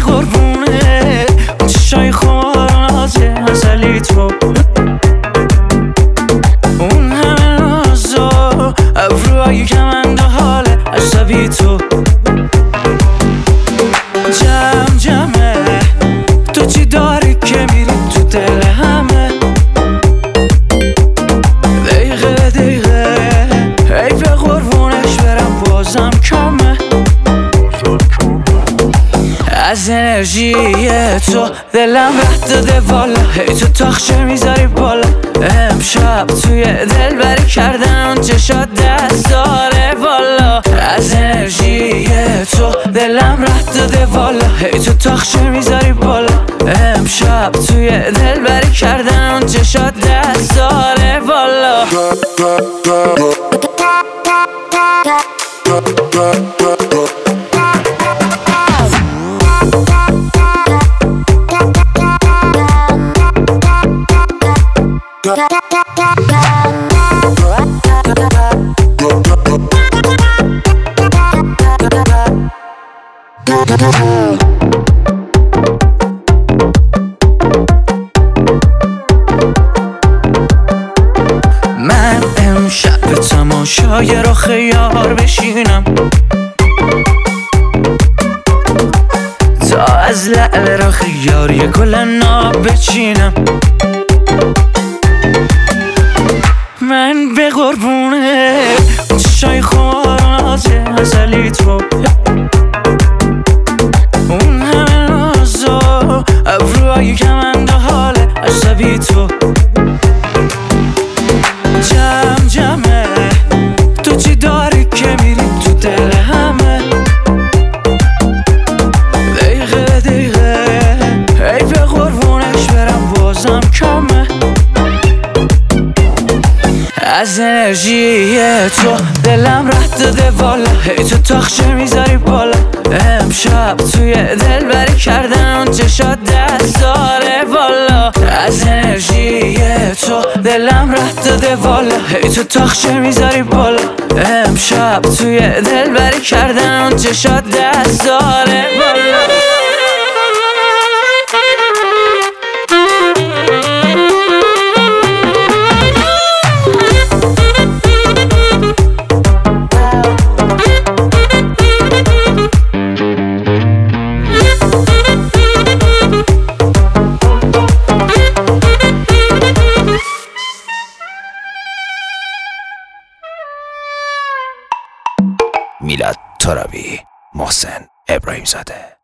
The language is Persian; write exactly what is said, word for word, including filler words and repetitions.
قربونه اون چشای خوارنازه ازلی تو، اون همه نازا ابروهای کمند و حال عصبی تو. جمع جمعه تو چی داری که میری تو دل همه، دقیقه دقیقه ای به قربونش برم بازم کمه. از انرژی تو دلم رد داده والا، هی تو تاخچه میذاری بالا. امشب توی دل بری کردن اون چشات دست داره والا. از انرژی تو دلم رد داده والا، هی تو تاخچه میذاری بالا. امشب توی دل بری کردن اون چشات دست داره والا. من امشب به تماشای رخ یار بشینم، تا از لعل رخ یار یه گل ناب بچینم. من به قربونه اون چشای خوارنازه ازلی تو، اون همه نازا ابروهای کمند و حال عصبی تو. جمع جمعه تو چی داری که میری تو دل همه، دقیقه دقیقه ای به قربونش برم بازم کمه. از انرژی تو دلم رد داده والا، هی تو تاخچه میذاری بالا. امشب توی دل بری کردن اون چشات دست داره والا. از انرژی تو دلم رد داده والا، هی تو تاخچه میذاری بالا. امشب توی دل بری کردن اون چشات دست داره والا. میلاد ترابی، محسن ابراهیم زاده.